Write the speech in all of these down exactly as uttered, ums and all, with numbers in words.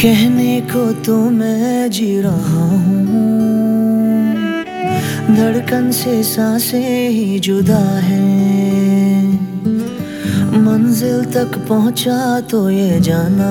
कहने को तो मैं जी रहा हूँ, धड़कन से सांसें ही जुदा है। मंजिल तक पहुँचा तो ये जाना,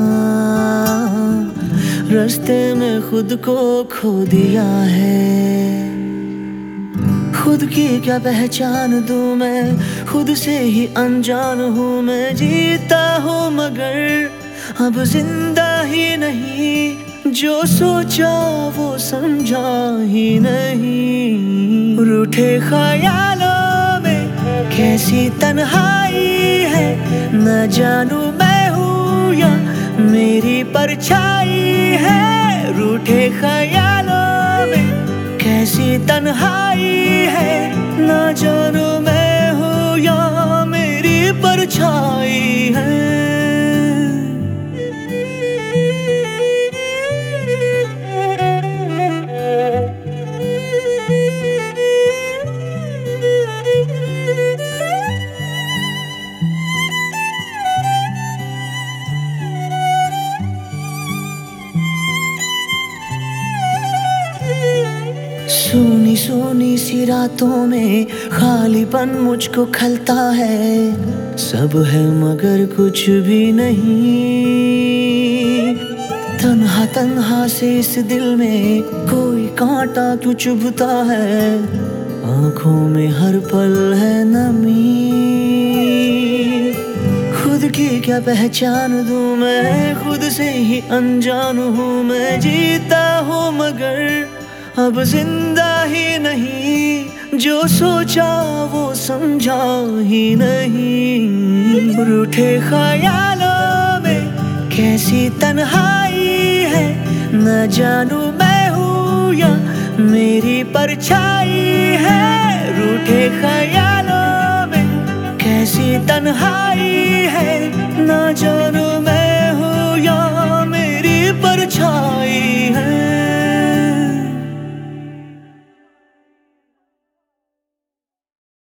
रास्ते में खुद को खो दिया है। खुद की क्या पहचान दूं मैं, खुद से ही अनजान हूँ मैं। जीता हूँ मगर अब जिंदा ही नहीं, जो सोचा वो समझा ही नहीं। रूठे ख्यालों में कैसी तन्हाई है, न जानू मैं हूँ या मेरी परछाई है। रूठे ख्यालों में कैसी तन्हाई है, न जानू मैं हूँ या मेरी परछाई है। सोनी सोनी सी रातों में खालीपन मुझको खलता है। सब है मगर कुछ भी नहीं, तन्हा तन्हा से इस दिल में कोई कांटा क्यों चुभता है। आंखों में हर पल है नमी, खुद की क्या पहचान दूं मैं, खुद से ही अनजान हूँ मैं। जीता हूँ मगर अब जिंदा ही नहीं, जो सोचा वो समझा ही नहीं। रूठे ख्यालों में कैसी तन्हाई है, न जानू मैं हूँ या मेरी परछाई है। रूठे ख्यालों में कैसी तन्हाई है, न जानू